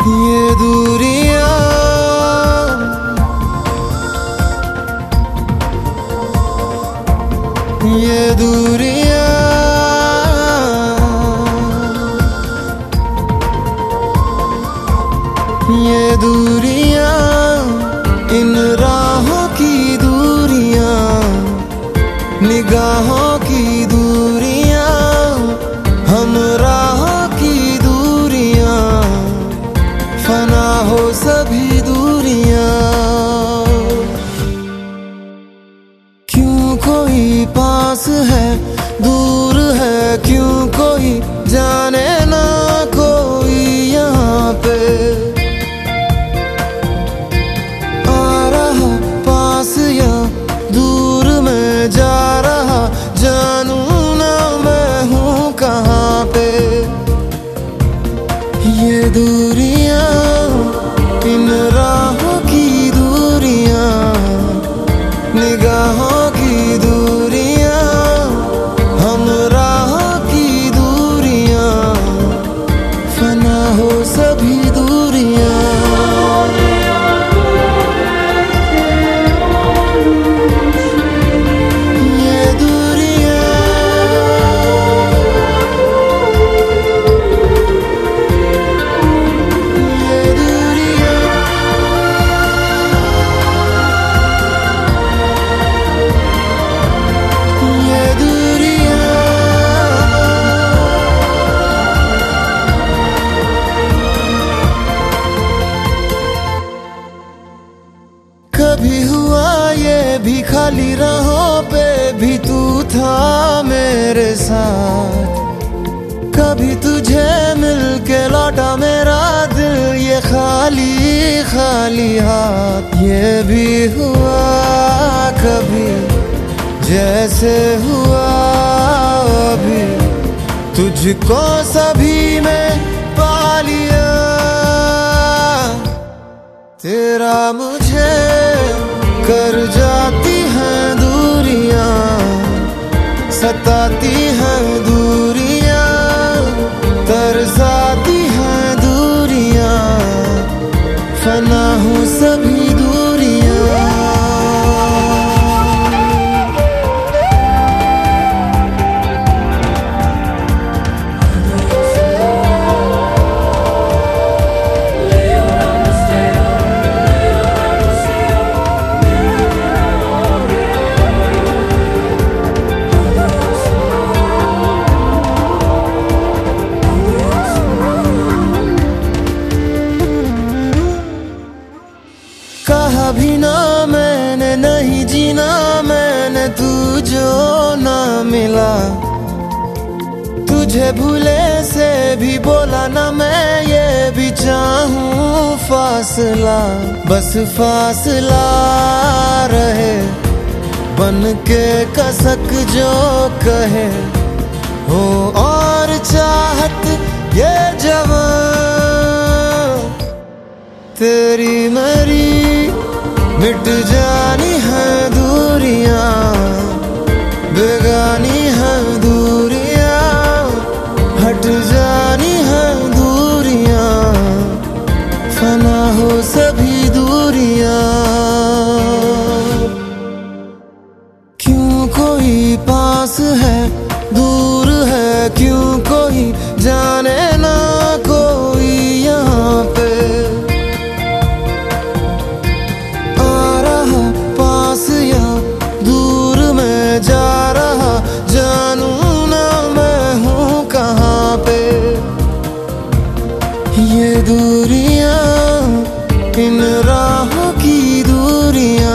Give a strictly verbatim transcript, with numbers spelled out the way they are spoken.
ये दूरियां, ये दूरियां, ये दूरियां, इन राहों की दूरियां, निगाहों की दूरियां, हम राहों की दूरियां, फना हो सभी दूरियां। क्यों कोई पास है दूर है, क्यों कोई जाने ना कोई यहाँ पे आ रहा पास या दूर में जा रहा, जानू ना मैं हूँ कहाँ पे। ये दूरियां, इन राहों की दूरियां, निगाहों की दूरियां, हम राहों की दूरियां, फना हो सभी दूरियां। कभी हुआ ये भी खाली राहों पे भी तू था मेरे साथ, कभी तुझे मिलके लौटा मेरा दिल ये खाली खाली हाथ। ये भी हुआ कभी जैसे हुआ अभी, तुझको सभी में पा लिया, तेरा मुझे कर जाती हैं दूरियां, सताती हैं दूरियां, तरसाती हैं दूरियां, फना हूँ सभी दूरियां। कहा भी ना मैंने नहीं जीना मैंने, तू जो ना मिला, तुझे भूले से भी बोला ना मैं, ये भी चाहूं फासला, बस फासला रहे बन के कसक जो कहे हो, और चाहत ये जवां तेरी मेरी मिट जानी है दूरियां, बेगानी है दूरियां, हट जानी है दूरियां, फना हो सभी दूरियां। क्यों कोई पास है दूर है, क्यों कोई जाने ना कोई यहाँ पे जा रहा, जानू ना मैं हूँ कहाँ पे। ये दूरियां, इन राहों की दूरियां,